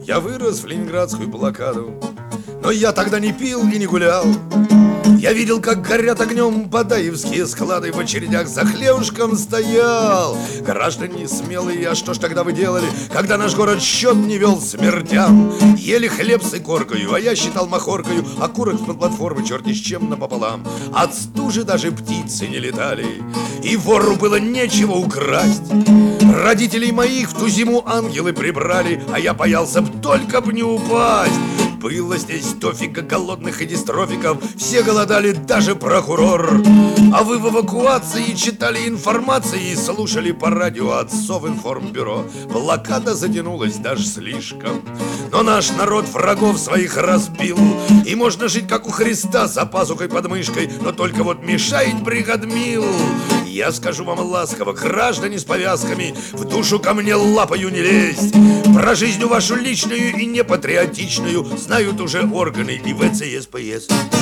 Я вырос в ленинградскую блокаду, но я тогда не пил и не гулял. Я видел, как горят огнем Бадаевские склады, в очередях за хлебушком стоял. Граждане смелые, а что ж тогда вы делали, когда наш город счет не вел смертям? Ели хлеб с икоркою, а я считал махоркою окурок с платформы черти с чем напополам. От стужи даже птицы не летали, и вору было нечего украсть. Родителей моих в ту зиму ангелы прибрали, а я боялся б только б не упасть. Было здесь дофига голодных и дистрофиков, все голодали, даже прокурор. А вы в эвакуации читали информации и слушали по радио от Совинформбюро. Блокада затянулась даже слишком, но наш народ врагов своих разбил, и можно жить как у Христа за пазухой под мышкой, но только вот мешает бригадмил. Я скажу вам ласково, граждане с повязками, в душу ко мне лапою не лезть. Про жизнь вашу личную и непатриотичную знают уже органы и ВЦСПС.